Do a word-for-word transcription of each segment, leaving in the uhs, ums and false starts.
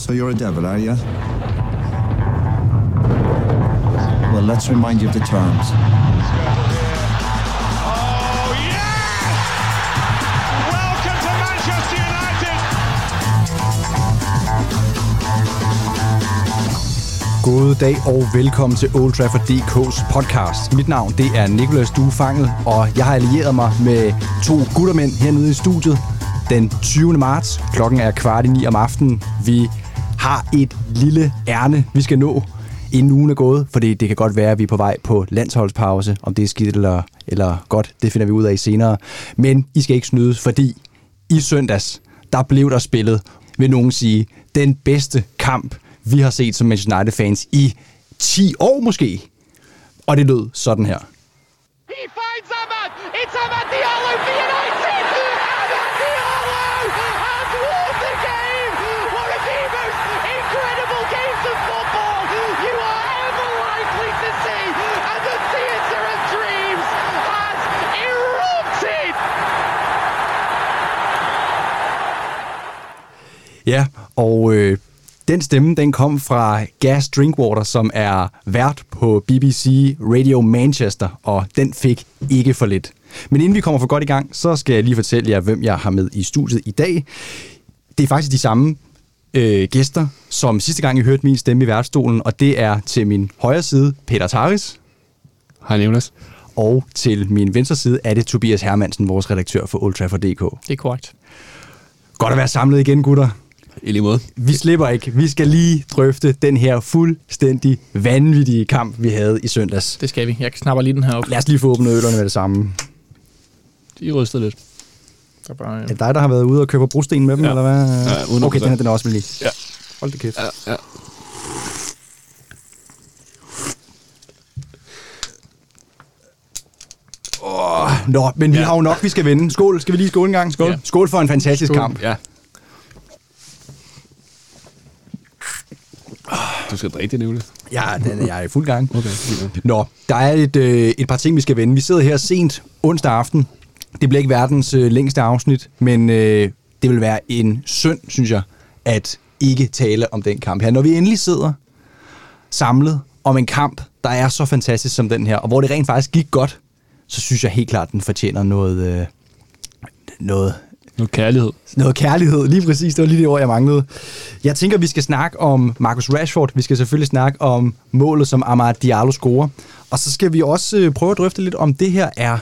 So you're a devil, are you? Well, let's remind you of the terms. Oh, yes! Welcome to Manchester United! God dag og velkommen til Old Trafford punktum d k's podcast. Mit navn det er Nicolas Duefangel, og jeg har allieret mig med to guttermænd hernede i studiet. Den tyvende marts, klokken er kvart i ni om aftenen. Vi har et lille ærne, vi skal nå, inden ugen er gået, fordi det kan godt være, at vi er på vej på landsholdspause. Om det er skidt eller, eller godt, det finder vi ud af senere. Men I skal ikke snydes, fordi i søndags, der blev der spillet, vil nogen sige, den bedste kamp, vi har set som Manchester United-fans i ti år måske. Og det lød sådan her. He finds Amad! It's Amad Diallo for United! Amad Diallo has won the game! One of the most incredible games of football you are ever likely to see! And the theatre of dreams has erupted! Ja, og øh, den stemme, den kom fra Gas Drinkwater, som er vært på B B C Radio Manchester, og den fik ikke for lidt. Men inden vi kommer for godt i gang, så skal jeg lige fortælle jer, hvem jeg har med i studiet i dag. Det er faktisk de samme øh, gæster, som sidste gang I hørte min stemme i værtsstolen, og det er til min højre side Peter Taris. Hej Nicolas. Og til min venstre side er det Tobias Hermansen, vores redaktør for Old Trafford punktum d k. Det er korrekt. Godt at være samlet igen, gutter. I lige måde. Vi slipper ikke. Vi skal lige drøfte den her fuldstændig vanvittige kamp, vi havde i søndags. Det skal vi. Jeg knapper lige den her op. Lad os lige få åbnet ølerne med det samme. De rystede lidt. Der er, bare, Er det dig, der har været ude og købe brosten med dem, ja. eller hvad? Ja, hundrede procent. Okay, den her, den er også med lige. Ja. Hold det kæft. Ja, ja. Oh, nå, men vi ja. har jo nok, vi skal vinde. Skål. Skal vi lige skåle en gang? Skål. Ja. Skål for en fantastisk Skål. kamp. Ja. Du skal drikke det, Nicolas. Ja, den er jeg er i fuld gang. Okay. Nå, der er et, øh, et par ting, vi skal vende. Vi sidder her sent onsdag aften. Det bliver ikke verdens øh, længste afsnit, men øh, det vil være en synd, synes jeg, at ikke tale om den kamp her. Når vi endelig sidder samlet om en kamp, der er så fantastisk som den her, og hvor det rent faktisk gik godt, så synes jeg helt klart, at den fortjener noget, øh, noget, Noget kærlighed. noget kærlighed. Lige præcis, det var lige det ord, jeg manglede. Jeg tænker, vi skal snakke om Marcus Rashford. Vi skal selvfølgelig snakke om målet, som Amad Diallo scorer. Og så skal vi også øh, prøve at drøfte lidt, om det her er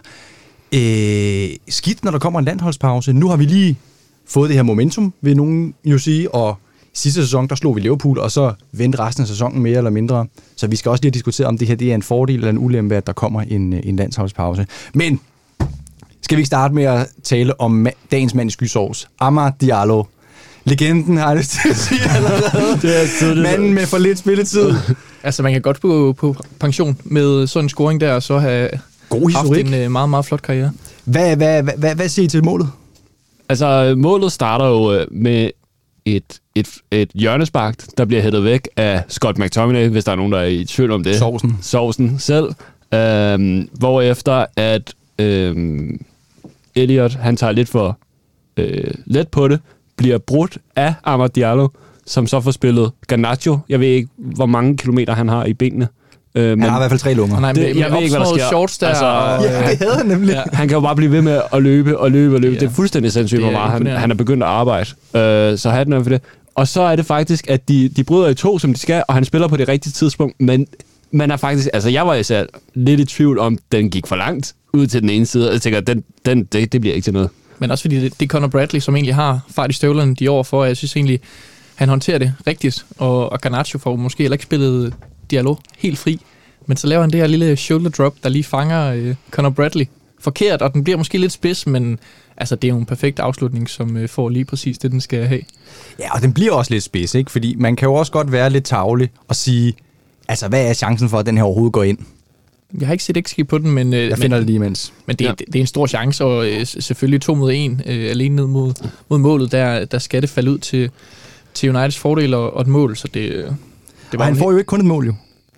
øh, skidt, når der kommer en landsholdspause. Nu har vi lige fået det her momentum, vil nogen jo sige, og sidste sæson, der slog vi Liverpool, og så vendte resten af sæsonen mere eller mindre. Så vi skal også lige diskutere, om det her det er en fordel eller en ulempe, at der kommer en, en landsholdspause. Men skal vi ikke starte med at tale om ma- dagens mand i skysovs? Amad Diallo. Legenden har jeg lyst til at sige allerede. Det er tydeligt. Manden med for lidt spilletid. altså, man kan godt på, på pension med sådan en scoring der, og så have God historik. haft en uh, meget, meget flot karriere. Hvad, hvad, hvad, hvad, hvad siger I til målet? Altså, målet starter jo med et, et, et hjørnespark, der bliver hættet væk af Scott McTominay, hvis der er nogen, der er i tvivl om det. Sovsen. Sovsen selv. Øhm, hvorefter at øhm, Elliot, han tager lidt for øh, let på det, bliver brudt af Amad Diallo, som så får spillet Garnacho. Jeg ved ikke, hvor mange kilometer han har i benene. Øh, Han men har i hvert fald tre lunger. Og nej, Det- det, jeg ved ikke, hvad der sker. Shorts der, Altså, og, Ja, det havde han nemlig. Ja. han kan jo bare blive ved med at løbe og løbe og løbe. Ja. Det er fuldstændig sindssygt, Det er hvor meget han, imponerende. han er begyndt at arbejde. Øh, så hatten er for det. Og så er det faktisk, at de, de bryder i to, som de skal, og han spiller på det rigtige tidspunkt. Men man er faktisk... Altså, jeg var især lidt i tvivl om, den gik for langt ud til den ene side. Og jeg tænker, den, den, det, det bliver ikke til noget. Men også fordi det, det er Conor Bradley, som egentlig har fart i støvlerne de år for, og jeg synes egentlig, han håndterer det rigtigt. Og, og Garnacho får måske heller ikke spillet Diallo helt fri. Men så laver han det her lille shoulder drop, der lige fanger øh, Conor Bradley forkert, og den bliver måske lidt spids, men altså, det er jo en perfekt afslutning, som øh, får lige præcis det, den skal have. Ja, og den bliver også lidt spids, ikke? Fordi man kan jo også godt være lidt tarvelig og sige, altså, hvad er chancen for, at den her overhovedet går ind? Jeg har ikke set X G på den, men, øh, Jeg finder men, det lige imens. men det, Ja. det, det er en stor chance, og øh, selvfølgelig to mod en, øh, alene ned mod, mod målet, der, der skal det falde ud til, til Uniteds fordel og, og et mål, så det, øh, det Og var han en får jo ikke kun et mål, jo.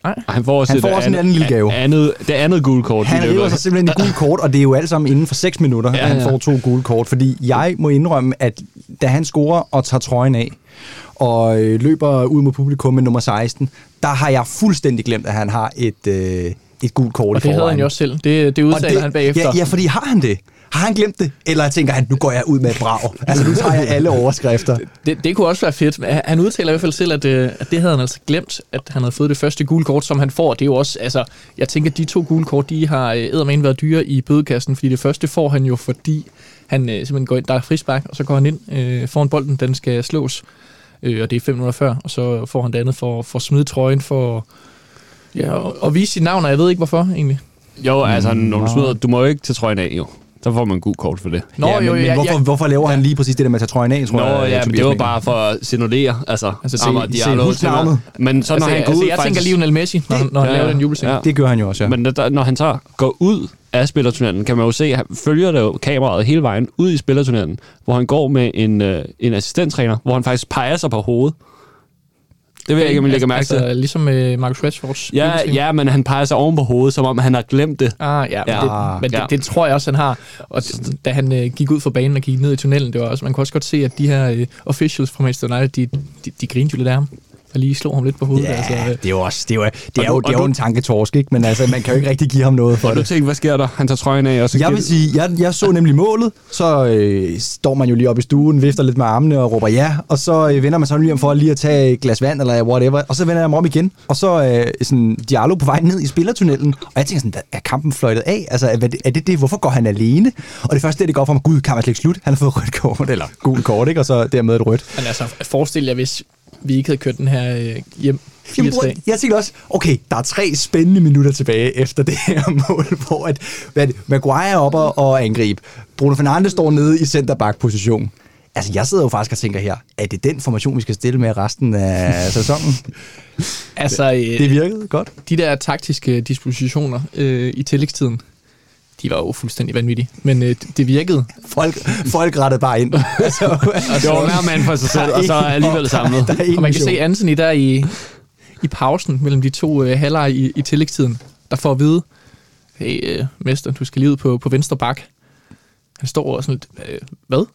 Nej. Han får også, Han får også en anden lille gave. Andet, det andet gule kort. Han river sig simpelthen i gule kort, og det er jo alt sammen inden for seks minutter, ja, at han ja. får to gule kort. Fordi jeg må indrømme, at da han scorer og tager trøjen af, og øh, løber ud mod publikum med nummer seksten, der har jeg fuldstændig glemt, at han har et, øh, et gult kort og i det forvejen. havde han jo også selv. Det, det udtaler han bagefter. Ja, ja, fordi har han det? Har han glemt det? Eller tænker han, nu går jeg ud med et brag? Altså, nu tager jeg alle overskrifter. Det, det kunne også være fedt. Han udtaler i hvert fald selv, at, at det havde han altså glemt, at han havde fået det første gule kort, som han får. Det er jo også, altså, jeg tænker, at de to gule kort, de har eddermame været dyre i bødekassen, fordi det første får han jo, fordi han øh, simpelthen går ind, der er frispark, og så går han ind øh, foran bolden, den skal slås, øh, og det er fem minutter før, og så får han det andet for, for at smide trøjen, for ja, og, og vise sit navn, og jeg ved ikke hvorfor egentlig. Jo, altså, når du smider, du må jo ikke tage trøjen af, jo. Så får man en gul kort for det. Nå, ja, men, jo, men ja, hvorfor, ja. hvorfor laver han lige præcis det der med at tage trøjen af, tror Nå, jeg? ja, men Tobias det var mener. bare for at signalere, altså, Altså, se- Amad se Diallo. husnavnet. Men så Altså, når han går altså, ud, jeg faktisk, tænker Lionel Messi, når, han- når han Ja, laver den jubelscene. ja. Det gør han jo også, ja. Men der, når han så går ud af spillertunnelen, kan man jo se, at han følger der jo kameraet hele vejen ud i spillertunnelen, hvor han går med en, øh, en assistenttræner, hvor han faktisk peger sig på hovedet. Det ved jeg ikke, om I lægger mærke altså, til. Altså, ligesom med Marcus Rashfords Ja, jubelscene. ja, men han peger sig oven på hovedet, som om han har glemt det. Ah, ja, men, Ja. det, men Ja. det, det tror jeg også, han har. Og d- da han øh, gik ud fra banen og gik ned i tunnelen, det var også, man kunne også godt se, at de her øh, officials fra Manchester United, de, de, de grinede jo lidt af ham. Og lige slog ham lidt på hovedet. Ja, altså, øh. det er jo også, det er jo, det er Og jo, du- det er og jo du- en tanketorsk, ikke? Men altså, man kan jo ikke rigtig give ham noget for Og du det. tænker, hvad sker der? Han tager trøjen af, og så Jeg giver- vil sige, jeg, jeg så nemlig målet, så øh, står man jo lige op i stuen, vifter lidt med armene og råber ja, og så øh, vender man sig lige om for lige at tage et glas vand eller whatever, og så vender jeg mig om igen, og så øh, sådan Diallo på vej ned i spillertunnelen, og jeg tænker sådan, er kampen fløjtet af? Altså, er det, er det det? Hvorfor går han alene? Og det første, det, det går for mig, gud, kampen er slet ikke slut, han har fået rødt kort, eller gul kort, ikke? Og så dermed et rødt. Men altså, forestil jer, hvis vi ikke havde kørt den her øh, hjem Jamen, fire tre. bror, jeg tænker også, okay, der er tre spændende minutter tilbage efter det her mål, hvor at, hvad er det, Maguire er oppe og angribe. Bruno Fernandes står nede i centerback-position. Altså, jeg sidder jo faktisk og tænker her, er det den formation, vi skal stille med resten af sæsonen? Altså, øh, Det virkede godt. de der taktiske dispositioner øh, i tillægstiden, de var jo fuldstændig vanvittige. Men øh, det virkede. Folk, folk rettede bare ind. Altså, Det var hver mand for sig selv, og så er alligevel samlet. Der er ingen Og man kan mission. se Anthony der i, i pausen mellem de to øh, halvleje i, i tillægstiden, der får at vide, hey, øh, mester, du skal lige ud på, på venstre bak. Han står og sådan lidt, øh, hvad?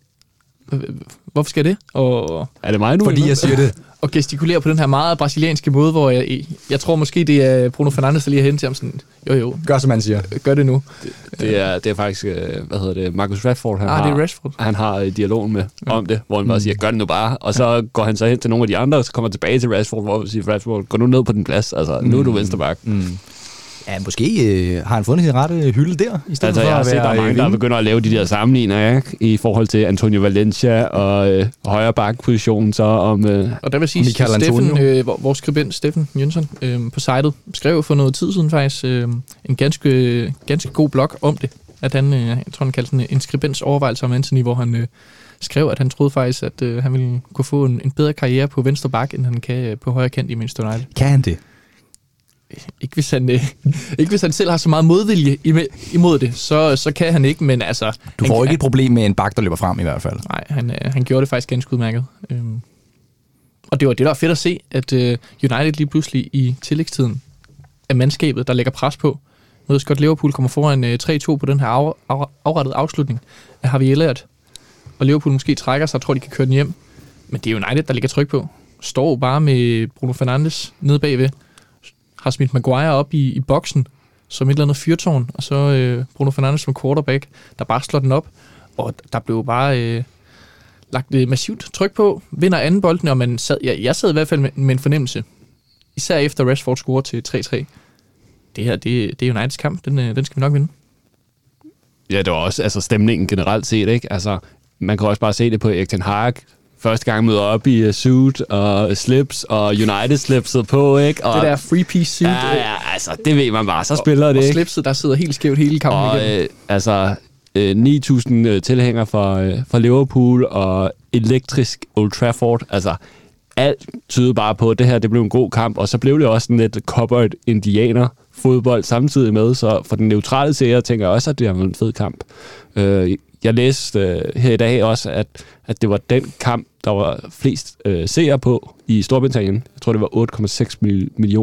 Hvorfor skal jeg det? Og, Er det mig nu? Fordi jeg siger det. og gestikulerer på den her meget brasilianske måde, hvor jeg, jeg tror måske, det er Bruno Fernandes, der lige har hentet til ham sådan, jo jo, Gør, som man siger. gør det nu. Det er, det er faktisk, øh, hvad hedder det, Marcus Rashford, han Ah, har, det er Rashford. han har øh, dialogen med om det, hvor han bare siger, gør det nu bare, og så går han så hen til nogle af de andre, og så kommer tilbage til Rashford, hvor han siger, Rashford, gå nu ned på din plads, altså, nu er du venstreback. Mm. Ja, måske øh, har han fundet sin rette hylde der, i stedet Altså, for jeg har at set, der være er mange, øh, der vinde. begynder at lave de der sammenligninger, ikke? I forhold til Antonio Valencia og øh, højre bakposition, så om... Øh, Og der vil sige, Michael Steffen, Antonio. øh, vor- vores skribent Steffen Jønsson øh, på sitet skrev for noget tid siden faktisk øh, en ganske, ganske god blog om det. At han, øh, jeg tror han kaldte sådan en skribents overvejelse om Anthony, hvor han øh, skrev, at han troede faktisk, at øh, han ville kunne få en, en bedre karriere på venstre bak, end han kan øh, på højre kant i Manchester United. Kan han det? Ikke hvis han, øh, ikke hvis han selv har så meget modvilje ime- imod det, så, så kan han ikke, men altså... Du han får kan- ikke et problem med en bak, der løber frem i hvert fald. Nej, han, øh, han gjorde det faktisk ganske udmærket. Øhm. Og det var det, der var fedt at se, at øh, United lige pludselig i tillægstiden er mandskabet, der lægger pres på. Nu ved godt, Liverpool kommer foran øh, tre to på den her af, af, afrettede afslutning af Harvey Elliott. Og Liverpool måske trækker sig og tror, de kan køre den hjem. Men det er United, der ligger tryk på. Står bare med Bruno Fernandes nede bagved. Har smidt Maguire op i, i boksen som et eller andet fyrtårn. Og så øh, Bruno Fernandes som quarterback, der bare slår den op. Og der blev bare... Øh, lagt et massivt tryk på, vinder anden bolden, og man sad, jeg, jeg sad i hvert fald med, med en fornemmelse, især efter Rashford scorer til tre tre. Det her, det, det er Uniteds kamp, den, den skal vi nok vinde. ja, det var også altså, stemningen generelt set, ikke? Altså, man kan også bare se det på Erik ten Hag. Første gang møder op i uh, suit og slips, og United slipset på, ikke? Og, Det der free piece suit, Ja, ja, altså, det ved man bare. Så spiller og, det, og ikke? slipset, der sidder helt skævt hele kampen Og igennem. øh, altså, øh, ni tusind øh, tilhængere fra, øh, fra Liverpool og elektrisk Old Trafford. Altså, alt tyder bare på, at det her det blev en god kamp, og så blev det også en lidt cupboard indianer fodbold samtidig med, så for den neutrale serie tænker jeg også, at det har været en fed kamp. Øh, jeg læste øh, her i dag også, at, at det var den kamp, der var flest øh, seere på i Storbritannien. Jeg tror, det var otte komma seks millioner,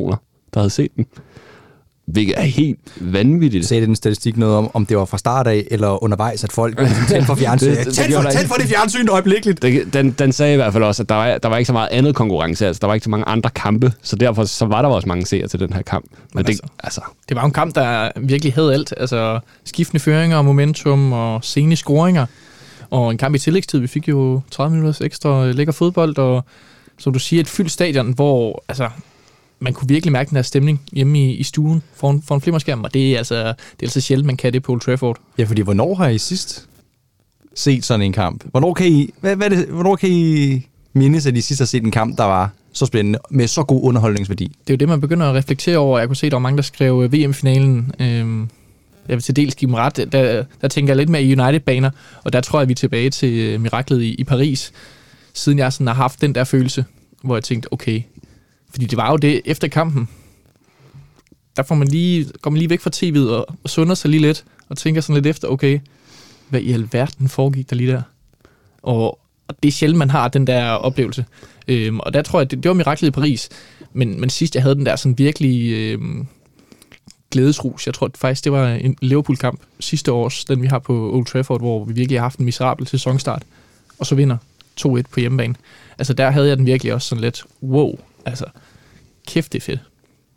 der havde set den. Hvilket er helt vanvittigt. Sagde den statistik noget om, om det var fra start af, eller undervejs, at folk tændte for fjernsyn? Det- det- det Tænd gjorde for, der tænd for det fjernsyn øjeblikkeligt! Det- Den, den sagde i hvert fald også, at der var, der var ikke så meget andet konkurrence, altså der var ikke så mange andre kampe, så derfor så var der også mange seere til den her kamp. Men, Men det, altså- altså, Det var jo en kamp, der virkelig havde alt. Altså skiftende føringer, momentum og sene scoringer. Og en kamp i tillægstid. Vi fik jo tredive minutters ekstra lækker fodbold, og som du siger, et fyldt stadion, hvor altså, man kunne virkelig mærke den her stemning hjemme i, i stuen foran, foran flimmerskærmen, og det er, altså, det er altså sjældent, man kan det på Old Trafford. Ja, fordi hvornår har I sidst set sådan en kamp? Hvornår kan I, hvad, hvad er det, hvornår kan I mindes, at I sidst har set en kamp, der var så spændende, med så god underholdningsværdi? Det er jo det, man begynder at reflektere over. Jeg kunne se, at der var mange, der skrev V M-finalen. Øhm, jeg vil til dels give dem ret. Der, der tænker jeg lidt mere i United-baner, og der tror jeg, vi er tilbage til miraklet i, i Paris, siden jeg sådan har haft den der følelse, hvor jeg tænkte, okay, fordi det var jo det efter kampen. Der får man lige, går man lige væk fra T V'et og, og sunder sig lige lidt, og tænker sådan lidt efter, okay, hvad i alverden foregik der lige der? Og, og det er sjældent, man har den der oplevelse. Øhm, og der tror jeg, det, det var miraklet i Paris. Men, men sidst jeg havde den der sådan virkelig øhm, glædesrus, jeg tror faktisk, det var en Liverpool-kamp sidste års, den vi har på Old Trafford, hvor vi virkelig har haft en miserabel sæsonstart, og så vinder to et på hjemmebane. Altså der havde jeg den virkelig også sådan lidt, wow, altså kæft det er fedt.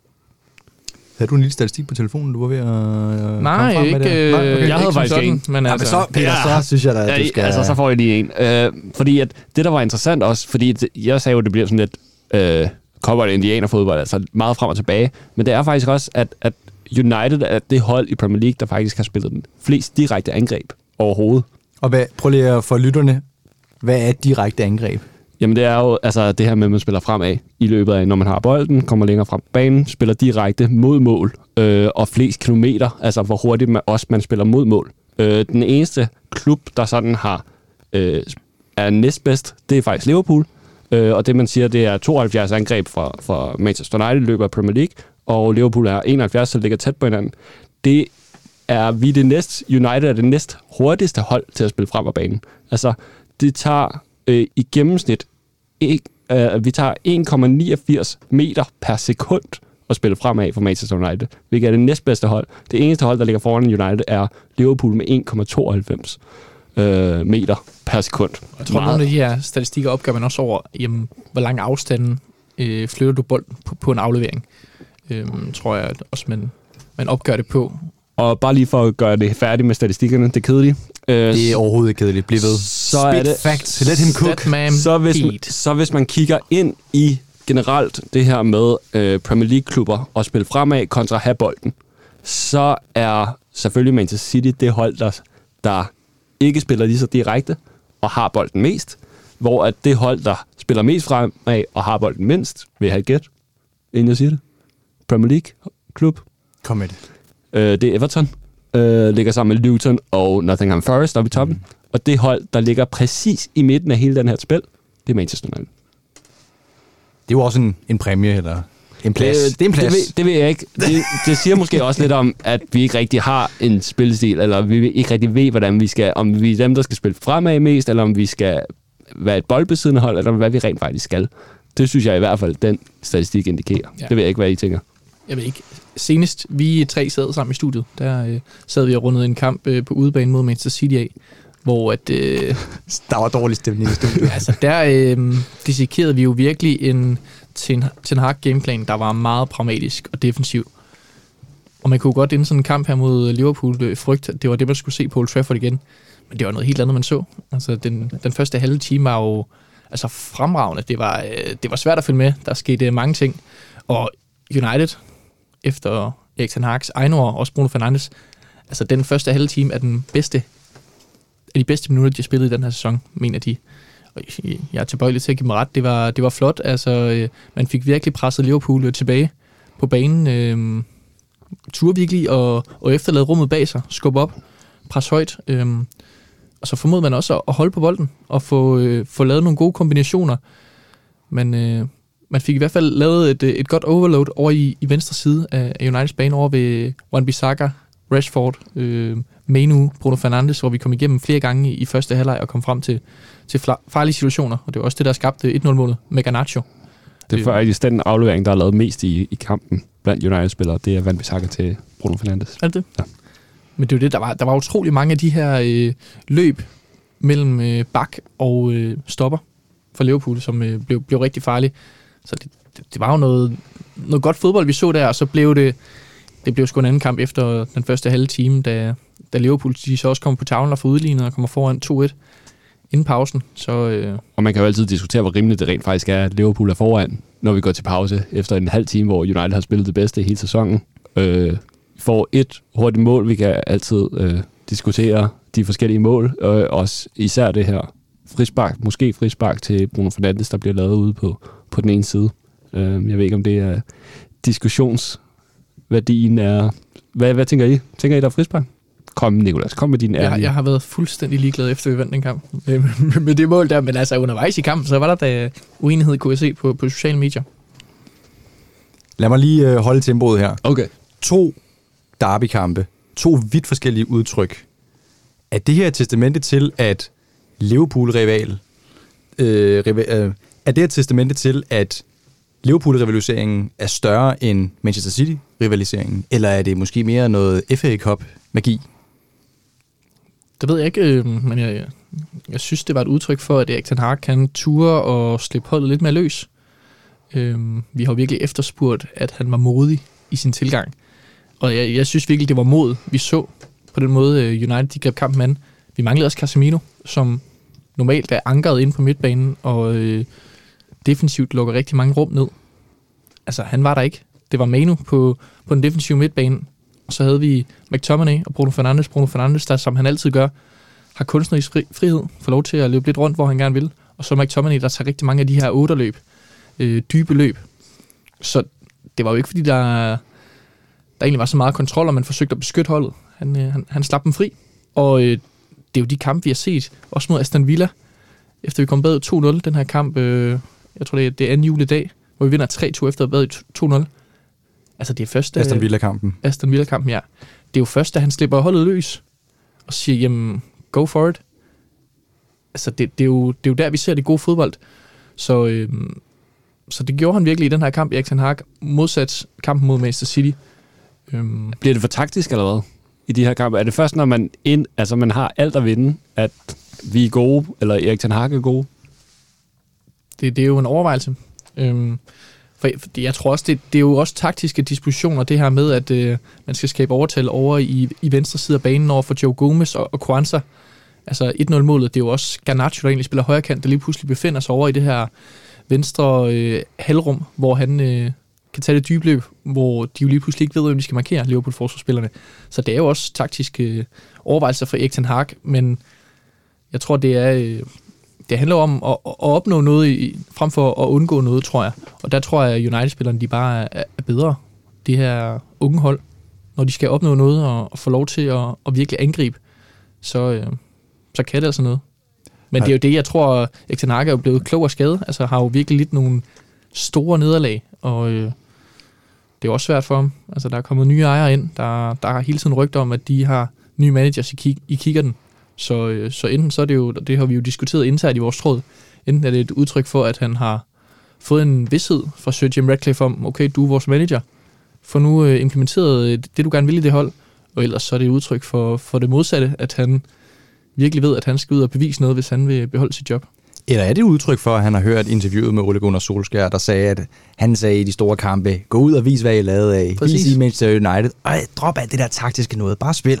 Havde du en lille statistik på telefonen, du var ved at øh, Nej, komme frem ikke, med det? Nej, okay. Jeg havde ikke faktisk sådan, en. men Ja, altså, men så, Peter, Ja. så synes jeg da, at du skal... altså, så får jeg lige en. Øh, fordi at det, der var interessant også, fordi det, jeg sagde jo, det bliver sådan lidt øh, cowboy-indianer-fodbold, altså meget frem og tilbage, men det er faktisk også, at, at United er det hold i Premier League, der faktisk har spillet den flest direkte angreb overhovedet. Og hvad, prøv lige at for lytterne, hvad er et direkte angreb? Jamen det er jo altså det her med, at man spiller fremad i løbet af, når man har bolden, kommer længere frem på banen, spiller direkte mod mål, øh, og flest kilometer, altså hvor hurtigt man også man spiller mod mål. Øh, den eneste klub, der sådan har øh, er næstbedst, det er faktisk Liverpool, øh, og det man siger, det er tooghalvfjerds angreb fra, fra Manchester United i løbet af Premier League, og Liverpool er enoghalvfjerds, så det ligger tæt på hinanden. Det er vi det næst, United er det næst hurtigste hold til at spille frem på banen. Altså, det tager øh, i gennemsnit ikke, øh, vi tager en komma niogfirs meter per sekund at spille fremad for Manchester United, hvilket er det næstbedste hold. Det eneste hold, der ligger foran United, er Liverpool med en komma tooghalvfems øh, meter per sekund. jeg tror, nogle af de her statistikker opgør man også over, jamen, hvor lang afstanden øh, flytter du bolden på, på en aflevering. Øhm, tror jeg at også, man, man opgør det på. Og bare lige for at gøre det færdigt med statistikkerne, det er kedelige. Øh, Det er overhovedet ikke kedeligt. Bliv ved. Så er Spit det- facts. Let him cook. That man så, hvis man, eat. så hvis man kigger ind i generelt det her med øh, Premier League-klubber og spille fremad kontra have bolden, så er selvfølgelig Manchester City det hold, der, der ikke spiller lige så direkte og har bolden mest, hvor at det hold, der spiller mest fremad og har bolden mindst, vil jeg have et gæt, inden jeg siger det. Premier League-klub. Kom med det. Øh, det er Everton, øh, ligger sammen med Luton og Nottingham Forest oppe i toppen. Mm. Og det hold, der ligger præcis i midten af hele den her spil, det er Manchester United. Det er jo også en, en præmie, eller en plads. Det, det er en plads. Det ved, det ved jeg ikke. Det, det siger måske også lidt om, at vi ikke rigtig har en spilstil, eller vi ikke rigtig ved, hvordan vi skal, om vi er dem, der skal spille fremad mest, eller om vi skal være et boldbesiddende hold, eller hvad vi rent faktisk skal. Det synes jeg i hvert fald, den statistik indikerer. Ja. Det ved jeg ikke, hvad I tænker. Jeg ved ikke. Senest vi tre sad sammen i studiet, der øh, sad vi og rundede en kamp øh, på udebane mod Manchester City af, hvor at, øh, Der var dårlig stemning i studiet. altså der øh, dissekerede vi jo virkelig en Ten, Ten Hag gameplan, der var meget pragmatisk og defensiv. Og man kunne godt inden sådan en kamp her mod Liverpool øh, frygte, at det var det, man skulle se på Old Trafford igen. Men det var noget helt andet, man så. Altså den, den første halve time var jo altså fremragende. Det var, øh, det var svært at følge med. Der skete øh, mange ting. Og United, efter Erik Ten Hag's egne ord, også Bruno Fernandes, altså den første halve time er den bedste, af de bedste minutter, de har spillet i den her sæson, mener de. Og jeg er tilbøjelig til at give mig ret. Det var, det var flot. Altså, øh, man fik virkelig presset Liverpool øh, tilbage på banen. Øh, turde virkelig og, og efterlade rummet bag sig. Skubbe op. Pres højt. Øh, og så formodede man også at holde på bolden og få, øh, få lavet nogle gode kombinationer. Men øh, man fik i hvert fald lavet et, et godt overload over i, i venstre side af, af Uniteds bane over ved Wan-Bissaka, Rashford, øh, Menu, Bruno Fernandes, hvor vi kom igennem flere gange i, i første halvleg og kom frem til, til farlige situationer. Og det var også det, der skabte et nul-målet med Garnacho. Det er faktisk den aflevering, der er lavet mest i, i kampen blandt United-spillere. Det er Van Bissaka til Bruno Fernandes. Er det det? Ja. Men det er jo det, der var, der var utrolig mange af de her øh, løb mellem øh, bak og øh, stopper for Liverpool, som øh, blev, blev rigtig farlige. Så det, det, det var jo noget, noget godt fodbold, vi så der, og så blev det, det blev sgu en anden kamp efter den første halve time, da, da Liverpool de så også kom på tavlen og får udlignet og kommer foran to et inden pausen. Så, øh... Og man kan jo altid diskutere, hvor rimeligt det rent faktisk er, at Liverpool er foran, når vi går til pause efter en halv time, hvor United har spillet det bedste i hele sæsonen. Øh, får et hurtigt mål, vi kan altid øh, diskutere de forskellige mål, øh, også især det her frispark, måske frispark til Bruno Fernandes, der bliver lavet ude på, på den ene side. Øh, jeg ved ikke, om det er diskussionsværdien er... Hvad, hvad tænker I? Tænker I, der er frispark? Kom, Nicolas, kom med din ærlige. Jeg, jeg har været fuldstændig ligeglad efter, vi vandt den kamp med, med det mål der, men altså undervejs i kampen, så var der da uenighed, kunne jeg se, på, på sociale medier. Lad mig lige øh, holde tempoet her. Okay. To derbykampe, to vidt forskellige udtryk. Er det her testamente til, at Liverpool-rival... Øh, rival øh, er det her testamente til, at Liverpool-rivaliseringen er større end Manchester City-rivaliseringen? Eller er det måske mere noget F A Cup-magi? Det ved jeg ikke, øh, men jeg, jeg, jeg synes, det var et udtryk for, at Erik ten Hag kan ture og slippe holdet lidt mere løs. Øh, vi har virkelig efterspurgt, at han var modig i sin tilgang. Og jeg, jeg synes virkelig, det var mod, vi så på den måde United, de greb kampen an. Vi manglede også Casemiro, som normalt er ankeret inde på midtbanen, og øh, defensivt lukker rigtig mange rum ned. Altså, han var der ikke. Det var Manu på, på den defensive midtbane, og så havde vi McTominay og Bruno Fernandes. Bruno Fernandes, der som han altid gør, har kunstnerisk fri, frihed, får lov til at løbe lidt rundt, hvor han gerne vil. Og så McTominay, der tager rigtig mange af de her otterløb, øh, dybe løb. Så det var jo ikke, fordi der, der egentlig var så meget kontrol, og man forsøgte at beskytte holdet. Han, øh, han, han slap dem fri. Og øh, det er jo de kampe, vi har set, også mod Aston Villa, efter vi kom bag to nul, den her kamp, øh, jeg tror, det er, det er anden juledag, hvor vi vinder tre to efter at bag to nul. Altså, det er først... Aston Villa-kampen. Aston Villa-kampen, ja. Det er jo først, da han slipper holdet løs, og siger, jamen, go for it. Altså, det, det, er, jo, det er jo der, vi ser det gode fodbold. Så, øh, så det gjorde han virkelig i den her kamp, Erik ten Hag, modsat kampen mod Manchester City. Øh, Bliver det for taktisk, eller hvad? I de her kampe? Er det først, når man, ind, altså man har alt at vinde, at vi er gode, eller Erik ten Hag er gode? Det, det er jo en overvejelse. Øhm, for, for jeg tror også, det, det er jo også taktiske dispositioner, det her med, at øh, man skal skabe overtal over i, i venstre side af banen over for Joe Gomez og, og Kwanzaa. Altså et nul-målet, det er jo også Garnacho, der egentlig spiller højre kant, der lige pludselig befinder sig over i det her venstre øh, halvrum, hvor han øh, kan tage det dybe løb, hvor de jo lige pludselig ikke ved, hvem de skal markere, Liverpool-forsvarsspillerne. Så det er jo også taktiske øh, overvejelser for Erik ten Hag, men jeg tror, det er... Øh, Det handler om at, at opnå noget i, frem for at undgå noget, tror jeg. Og der tror jeg, at United-spillerne de bare er, er bedre. Det her unge hold, når de skal opnå noget og, og få lov til at, at virkelig angribe, så, øh, så kan det altså noget. Men ja. Det er jo det, jeg tror, Erik ten Hag er jo blevet klog og skade. Altså har jo virkelig lidt nogle store nederlag, og øh, det er jo også svært for ham. Altså der er kommet nye ejere ind, der, der har hele tiden rygter om, at de har nye managers i, kig, i kikkerten. Så, så enten så er det jo, det har vi jo diskuteret internt i vores tråd, enten er det et udtryk for, at han har fået en vidshed fra Sir Jim Ratcliffe om, okay, du er vores manager, få nu øh, implementeret det, du gerne vil i det hold, og ellers så er det et udtryk for, for det modsatte, at han virkelig ved, at han skal ud og bevise noget, hvis han vil beholde sit job. Eller er det et udtryk for, at han har hørt interviewet med Ole Gunnar Solskjaer, der sagde, at han sagde i de store kampe, gå ud og vis, hvad I er lavet af. Præcis. Vis i Manchester United. Ej, drop af det der taktiske noget. Bare spil.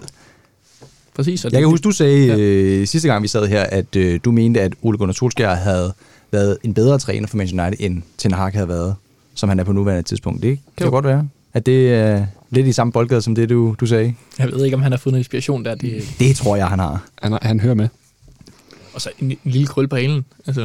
Præcis. Jeg kan huske, du sagde ja. øh, sidste gang, vi sad her, at øh, du mente, at Ole Gunnar Solskjaer havde været en bedre træner for Manchester United, end ten Hag havde været, som han er på nuværende tidspunkt. Det kan jo godt være. At det er øh, lidt i samme boldgade, som det, du, du sagde. Jeg ved ikke, om han har fået noget inspiration der. Det, det tror jeg, han har. Han, han hører med. Og så en, en lille krøl på halen. Altså,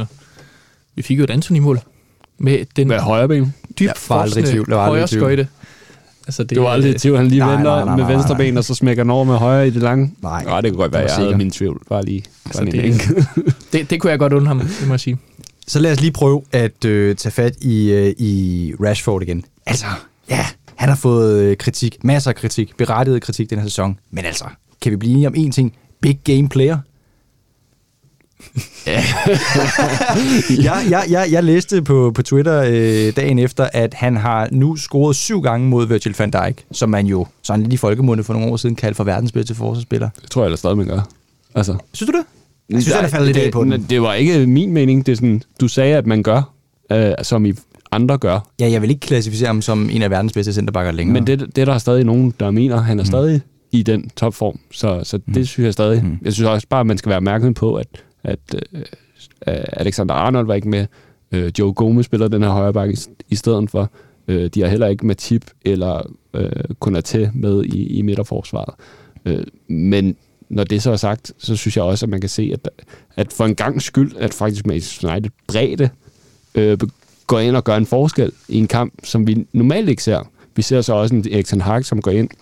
vi fik jo et Anthony-mål. Med den med højre ben. Dybt frosne højre skøjte. Altså, det, det var aldrig tvivl, han lige nej, vender nej, nej, med nej, venstre nej. ben, og så smækker den over med højre i det lange. Nej, Nå, det kunne godt være, jeg havde min tvivl. Bare lige. Altså, det, det, det kunne jeg godt undre ham, det må jeg sige. Så lad os lige prøve at øh, tage fat i, øh, i Rashford igen. Altså, ja, han har fået øh, kritik, masser af kritik, berettiget kritik den her sæson. Men altså, kan vi blive enige om én ting? Big game player? jeg, jeg, jeg, jeg læste på, på Twitter øh, dagen efter, at han har nu scoret syv gange mod Virgil van Dijk, som man jo sådan lidt i folkemunde for nogle år siden kaldte for verdens bedste forsvarsspiller. Det tror jeg ellers stadig, man gør. Altså. Synes du det? Jeg synes, han er faldet lidt af på den. Det var ikke min mening. Det er sådan, du sagde, at man gør, øh, som i andre gør. Ja, jeg vil ikke klassificere ham som en af verdens bedste centerbacker længere. Men det, det er der stadig nogen, der mener, han er mm. stadig i den topform. Så, så det mm. synes jeg stadig. Mm. Jeg synes også bare, at man skal være opmærksom på, at, at øh, Alexander Arnold var ikke med. Øh, Joe Gomez spiller den her højre bakke i, i stedet for. Øh, de har heller ikke Matip eller øh, Konaté med i, i midterforsvaret. Øh, men når det så er sagt, så synes jeg også, at man kan se, at, at for en gang skyld, at faktisk Manchester United bredde øh, går ind og gør en forskel i en kamp, som vi normalt ikke ser. Vi ser så også en Erik ten Hag, som går ind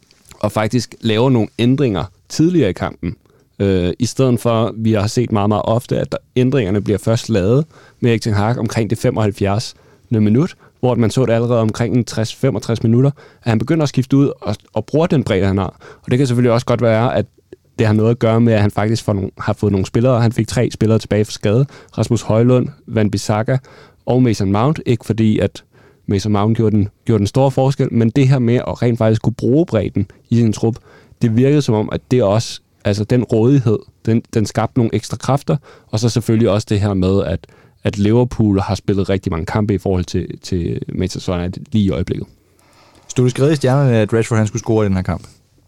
og faktisk laver nogle ændringer tidligere i kampen. Øh, I stedet for, vi har set meget, meget ofte, at der, ændringerne bliver først lavet med Erik ten Hag omkring det femoghalvfjerds minut, hvor man så det allerede omkring tres til femogtres minutter, at han begynder at skifte ud og, og bruger den bredde, han har. Og det kan selvfølgelig også godt være, at det har noget at gøre med, at han faktisk får nogle, har fået nogle spillere. Han fik tre spillere tilbage for skade. Rasmus Højlund, Van Bissaka og Mason Mount. Ikke fordi, at Mason Mount gjorde den, gjorde den store forskel, men det her med at rent faktisk kunne bruge bredden i sin trup, det virkede som om, at det også, altså den rådighed, den, den skabte nogle ekstra kræfter, og så selvfølgelig også det her med, at, at Liverpool har spillet rigtig mange kampe i forhold til, til Manchester United lige i øjeblikket. Stod du skrevet i stjernerne, at Rashford han skulle score i den her kamp?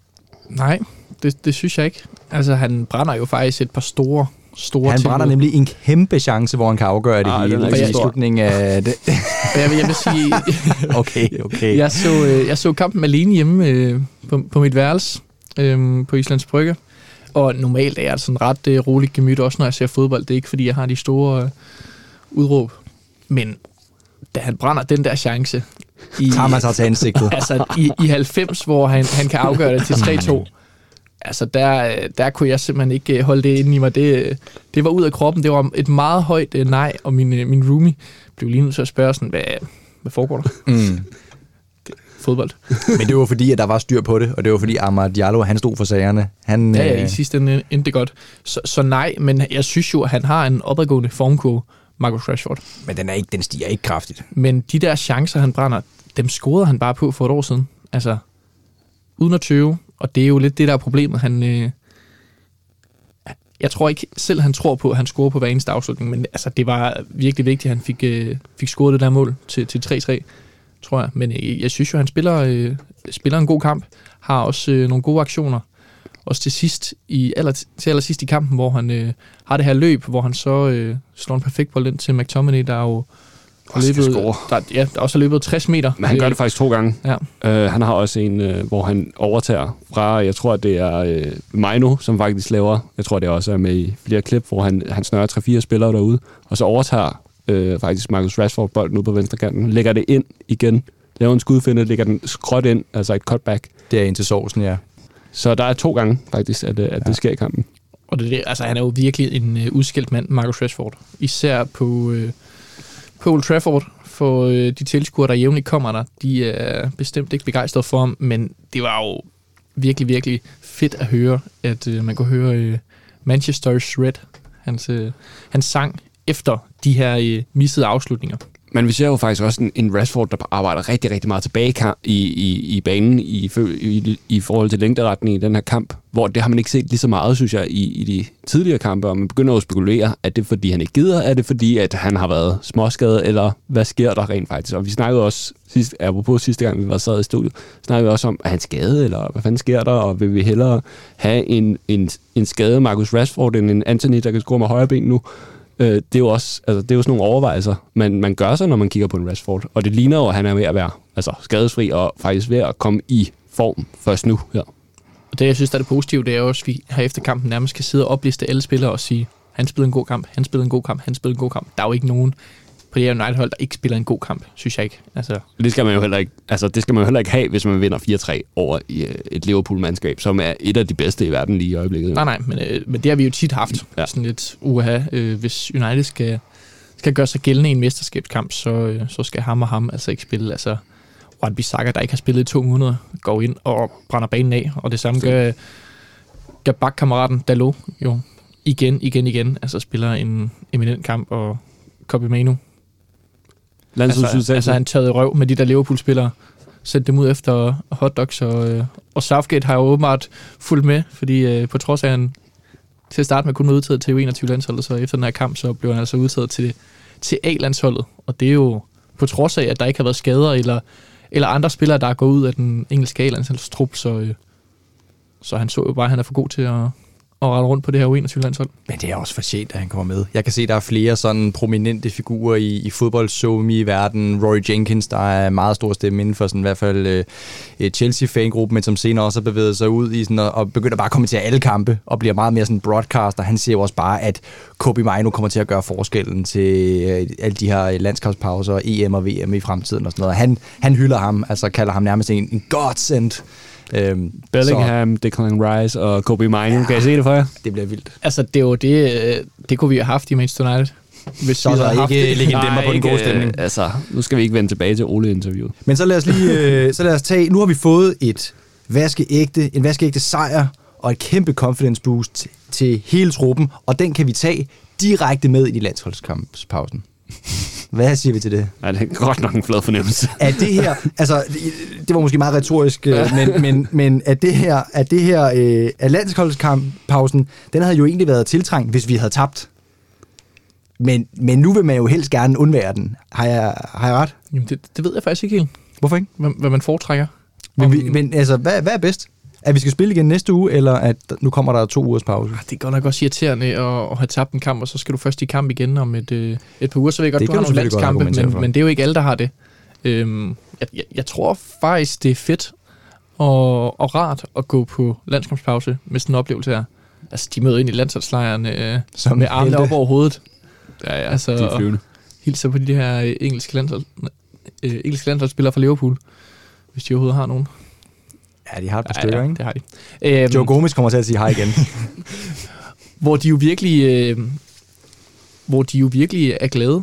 Nej, det, det synes jeg ikke. Altså, han brænder jo faktisk et par store, store Han brænder tilbud. nemlig en kæmpe chance, hvor han kan afgøre det Ah, hele i slutningen af det. jeg, vil, jeg vil sige, okay, okay. jeg, så, øh, jeg så kampen alene hjemme øh, på, på mit værelse øh, på Islands Brygge. Og normalt er jeg sådan ret øh, roligt gemyt, også når jeg ser fodbold. Det er ikke, fordi jeg har de store øh, udråb. Men da han brænder den der chance i, tager man sig til ansigtet. altså, i, i halvfems, hvor han, han kan afgøre det til tre to. Altså, der, der kunne jeg simpelthen ikke holde det inde i mig. Det, det var ud af kroppen. Det var et meget højt nej, og min, min roomie blev lige nødt til at spørge sådan, hvad, hvad foregår der? Mm. Fodbold. Men det var fordi, at der var styr på det, og det var fordi Amad Diallo, han stod for sagerne. Han, Ja, ja, i sidste ende endte det godt. Så, så nej, men jeg synes jo, at han har en opadgående formkurve, Marcus Rashford. Men den, er ikke, den stiger ikke kraftigt. Men de der chancer, han brænder, dem scorede han bare på for et år siden. Altså, uden at tøve. Og det er jo lidt det, der er problemet. Han, øh, jeg tror ikke selv, han tror på, at han scorer på hver eneste afslutning, men altså, det var virkelig vigtigt, at han fik, øh, fik scoret det der mål til, til tre tre, tror jeg. Men øh, jeg synes jo, han spiller, øh, spiller en god kamp, har også øh, nogle gode aktioner. Også til sidst, i, aller, til allersidst i kampen, hvor han øh, har det her løb, hvor han så øh, slår en perfekt bold ind til McTominay, der er jo løbet, der, ja, der også har løbet tres meter. Men han gør det faktisk to gange. Ja. Uh, han har også en, uh, hvor han overtager fra, jeg tror, det er uh, Maino, som faktisk laver, jeg tror, det også er med i flere klip, hvor han, han snører tre fire spillere derude, og så overtager uh, faktisk Marcus Rashford bolden ud på venstrekanten, lægger det ind igen, laver en skudfinde, lægger den skråt ind, altså et cutback. Det er ind til sovsen, ja. Så der er to gange faktisk, at, at ja. det sker i kampen. Og det, altså, han er jo virkelig en uh, udskilt mand, Marcus Rashford. Især på, uh, på Old Trafford, for uh, de tilskuere, der jævnligt kommer der, de er bestemt ikke begejstrede for ham, men det var jo virkelig, virkelig fedt at høre, at uh, man kunne høre uh, Manchester's Red, hans, uh, hans sang, efter de her uh, missede afslutninger. Men vi ser jo faktisk også en, en Rashford, der arbejder rigtig, rigtig meget tilbage i, i, i banen i, i, i forhold til længderetning i den her kamp, hvor det har man ikke set lige så meget, synes jeg, i, i de tidligere kampe, og man begynder at spekulere, at det er fordi, han ikke gider, er det fordi, at han har været småskadet, eller hvad sker der rent faktisk? Og vi snakkede også, sidst, apropos sidste gang, vi var sad i studiet, snakkede vi også om, er han skadet, eller hvad fanden sker der, og vil vi hellere have en, en, en skadet Marcus Rashford, end en Anthony, der kan score med højre ben nu? Det er jo også, altså det er jo sådan nogle overvejelser, man, man gør sig, når man kigger på en Rashford. Og det ligner jo, at han er ved at være altså, skadesfri og faktisk ved at komme i form først nu. Ja. Og det, jeg synes, der er det positive, det er også, at vi her efter kampen nærmest kan sidde og opliste alle spillere og sige, han spillede en god kamp, han spillede en god kamp, han spillede en god kamp. Der er jo ikke nogen på det her United-hold, der ikke spiller en god kamp, synes jeg ikke. Altså. Det skal man jo heller ikke, altså det skal man jo heller ikke have, hvis man vinder fire tre over i et Liverpool-mandskab, som er et af de bedste i verden lige i øjeblikket. Nej, nej, men, øh, men det har vi jo tit haft. Ja. Sådan lidt uha, øh, hvis United skal, skal gøre sig gældende i en mesterskabskamp, så, øh, så skal ham og ham altså ikke spille. Altså, Wan Bissaka, der ikke har spillet i to måneder, går ind og brænder banen af, og det samme gør, gør bakkammeraten Dalot jo igen, igen, igen, altså spiller en eminent kamp, og Kobbie Mainoo. Altså, altså han taget røv med de der Liverpool-spillere, sendte dem ud efter hotdogs, og, øh, og Southgate har jo åbenbart fulgt med, fordi øh, på trods af, han til at starte med kun var udtaget til U enogtyve-landsholdet, så efter den her kamp, så blev han altså udtaget til, til A-landsholdet, og det er jo på trods af, at der ikke har været skader, eller, eller andre spillere, der er gået ud af den engelske A-landsholdstrup, så, øh, så han så jo bare, at han er for god til at og rette rundt på det her U enogtyve-landshold. Men det er også fortjent, at han kommer med. Jeg kan se, at der er flere sådan prominente figurer i, i fodboldsomi i verden. Rory Jenkins, der er meget stor stemme inden for sådan, i hvert fald øh, Chelsea-fangruppen, men som senere også har bevæget sig ud i sådan, og, og begynder bare at kommentere alle kampe, og bliver meget mere sådan broadcaster. Han siger jo også bare, at Kobbie Mainoo kommer til at gøre forskellen til øh, alle de her landskabspauser, E M og V M i fremtiden og sådan noget. Han, han hylder ham, altså kalder ham nærmest en, en godsend. Øhm, Bellingham, så. Declan Rice og Kobbie Mainoo. Ja, kan I se det for jer? Det bliver vildt. Altså, det er jo det, det kunne vi have haft i Manchester United. Hvis så vi havde haft ikke lægge en dæmmer på den gode stemning. Øh, altså, nu skal vi ikke vende tilbage til Ole-interviewet. Men så lad os lige, øh, så lad os tage, nu har vi fået et vaskeægte, en vaskeægte sejr og et kæmpe confidence boost til hele truppen, og den kan vi tage direkte med i de landsholdskampspausen. Hvad siger vi til det? Ja, det er godt nok en flad fornemmelse. Er det her, altså, det var måske meget retorisk, men, men, men er det her, er det her, øh, er landsholdskampspausen, den havde jo egentlig været tiltrængt, hvis vi havde tabt. Men, men nu vil man jo helst gerne undvære den. Har jeg, har jeg ret? Jamen, det, det ved jeg faktisk ikke helt. Hvorfor ikke? Hvad, hvad man foretrækker. Men, vi, men altså, hvad, hvad er bedst? At vi skal spille igen næste uge, eller at nu kommer der to ugers pause? Det er godt nok også irriterende at, at have tabt en kamp, og så skal du først i kamp igen om et, øh, et par uger. Så ved jeg godt, det du har nogle landskampe, men, men det er jo ikke alle, der har det. Øhm, jeg, jeg, jeg tror faktisk, det er fedt og, og rart at gå på landskampspause med sådan en oplevelse her. Altså, de møder ind i landsholdslejren øh, med armene op over hovedet. Ja, ja, altså, de er flyvende. Hilser på de her engelske, landshold, øh, engelske landsholdsspillere fra Liverpool, hvis de overhovedet har nogen. Ja, de har et par ja, stykker, ja, ikke? det har de. Æm, Joe Gomez kommer til at sige hej igen. hvor de jo virkelig, øh, hvor de jo virkelig er glade.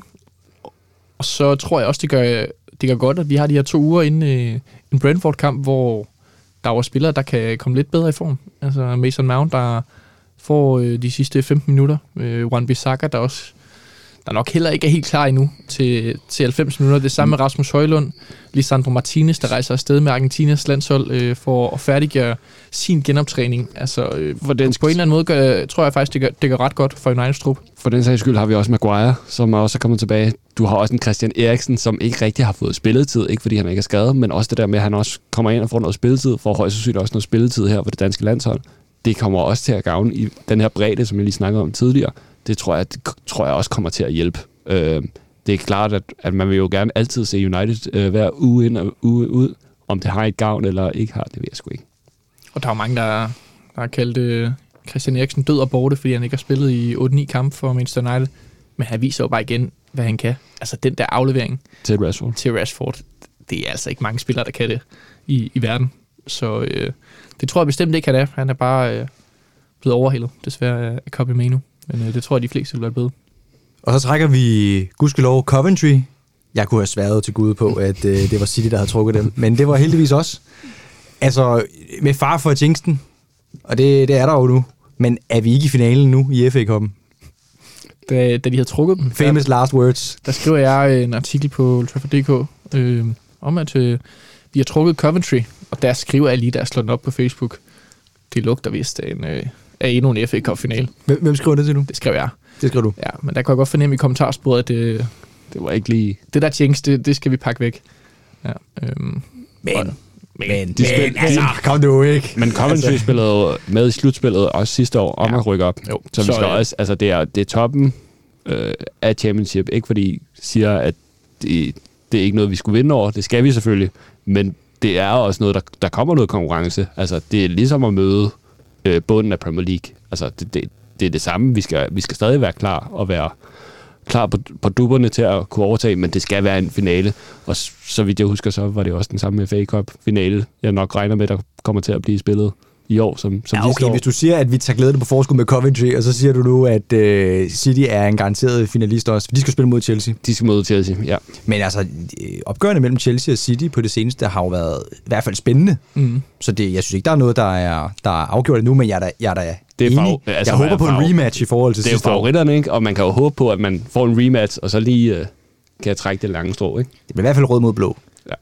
Og så tror jeg også, det gør, det gør godt, at vi har de her to uger inden øh, en Brentford-kamp, hvor der var spillere, der kan komme lidt bedre i form. Altså Mason Mount, der får øh, de sidste femten minutter. Øh, Wan-Bissaka, der også der nok heller ikke er helt klar endnu til, til halvfems minutter. Det samme med Rasmus Højlund, Lisandro Martinez, der rejser afsted med Argentinas landshold øh, for at færdiggøre sin genoptræning. Altså, øh, for den på en eller anden måde gør, tror jeg faktisk, det gør, det gør ret godt for Uniteds trup. For den sags skyld har vi også Maguire, som også er kommet tilbage. Du har også en Christian Eriksen, som ikke rigtig har fået spilletid, ikke fordi han ikke er skadet, men også det der med, at han også kommer ind og får noget spilletid, får højst sandsynligt også noget spilletid her på det danske landshold. Det kommer også til at gavne i den her bredde, som jeg lige snakkede om tidligere. Det tror jeg, det tror jeg også kommer til at hjælpe. Øh, det er klart, at, at man vil jo gerne altid se United øh, hver uge ind og uge ud. Om det har et gavn eller ikke har, det ved jeg sgu ikke. Og der er mange, der, der har kaldt øh, Christian Eriksen død og borte, fordi han ikke har spillet i otte ni kampe for Manchester United. Men han viser jo bare igen, hvad han kan. Altså den der aflevering til Rashford. Til Rashford. Det er altså ikke mange spillere, der kan det i, i verden. Så øh, det tror jeg bestemt ikke, han er. Han er bare øh, blevet overhældet, desværre, af Kobbie Mainoo. Men øh, det tror jeg, de fleste vil være bedre. Og så trækker vi, gudskelov, Coventry. Jeg kunne have sværet til Gud på, at øh, det var City, der havde trukket dem. Men det var heldigvis også. Altså, med far for jinxen. Og det, det er der jo nu. Men er vi ikke i finalen nu i F A-cupen? Da, da de havde trukket dem. Famous der, last words. Der skriver jeg en artikel på Old Trafford punktum d k øh, om, at øh, vi har trukket Coventry. Og der skriver jeg lige, der er slået op på Facebook. Det lugter vist af en... Øh, af endnu en F A-cup-finale. Hvem skriver det til nu? Det skrev jeg. Det skriver du? Ja, men der kan jeg godt fornemme i kommentarsporet, at det, det var ikke lige... Det der jinx, det, det skal vi pakke væk. Ja, øhm, men, og, men, men, de spil, men, altså, kom du ikke. Men Coventry altså. Spillede med i slutspillet også sidste år om ja. At rykke op. Jo, så, så vi skal ja. Også, altså det er, det er toppen øh, af Championship, ikke fordi siger, at det, det er ikke noget, vi skulle vinde over. Det skal vi selvfølgelig, men det er også noget, der, der kommer noget konkurrence. Altså det er ligesom at møde øh, bunden af Premier League. Altså det, det, det er det samme. Vi skal, vi skal stadig være klar og være klar på, på dupperne til at kunne overtage, men det skal være en finale. Og så vidt jeg husker, så var det også den samme F A Cup finale, jeg nok regner med, der kommer til at blive spillet i år, som, som Ja, de okay, står. hvis du siger, at vi tager glæde på forskud med Coventry, og så siger du nu, at øh, City er en garanteret finalist også, for de skal spille mod Chelsea. De skal møde Chelsea, ja. Men altså, opgørende mellem Chelsea og City på det seneste har jo været i hvert fald spændende. Mm. Så det, jeg synes ikke, der er noget, der er, der er afgjort endnu, men jeg er da, jeg er da det er enig. Fav- altså, jeg håber på en fav- rematch i forhold til det er jo sidste år. favoritterne, ikke? Og man kan jo håbe på, at man får en rematch, og så lige øh, kan trække det lange strå, ikke? Det bliver i hvert fald rød mod blå. Ja.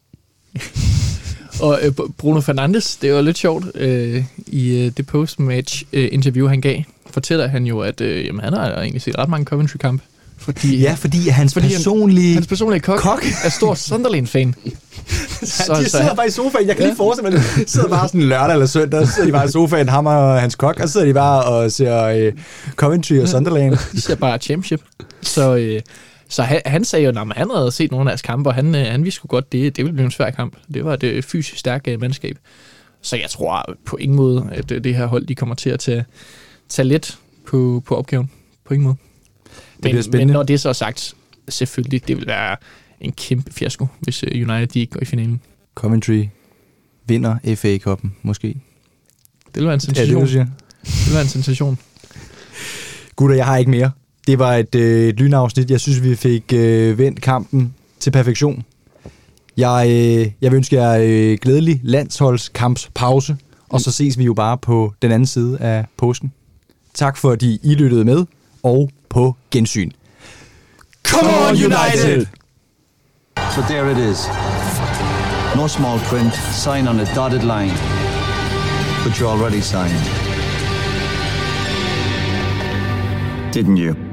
Og øh, Bruno Fernandes, det var lidt sjovt, øh, i øh, det post-match-interview, han gav, fortæller han jo, at øh, jamen, han har egentlig set ret mange Coventry-kampe. Fordi, Ja, fordi hans fordi personlige... han, hans personlige kok, Kok? er stor Sunderland-fan. Så, de sidder bare i sofaen. Jeg kan ja. lige forestille mig, de sidder bare sådan lørdag eller søndag, så sidder de bare i sofaen, ham og hans kok, og så sidder de bare og ser øh, Coventry og Sunderland. De ser bare Championship. Så, øh, så han, han sagde jo, at han havde set nogle af deres kampe, og han, øh, han vidste sgu godt, det, det ville blive en svær kamp. Det var et fysisk stærkt øh, mandskab. Så jeg tror på ingen måde, at øh, det her hold de kommer til at tage, tage let på, på opgaven. På ingen måde. Men, men når det så er sagt, selvfølgelig, det vil være en kæmpe fiasko, hvis United de ikke går i finalen. Coventry vinder F A-cupen, måske. Det vil være en Ja, sensation. det, du siger. Det vil være en sensation. Gutter, jeg har ikke mere. Det var et, øh, et lynafsnit. Jeg synes, vi fik øh, vendt kampen til perfektion. Jeg, øh, jeg vil ønske jer øh, glædelig landsholdskampspause, og så ses vi jo bare på den anden side af påsken. Tak fordi I lyttede med, og på gensyn. Come on, United! So there it is. No small print, sign on a dotted line. But you already signed. Didn't you?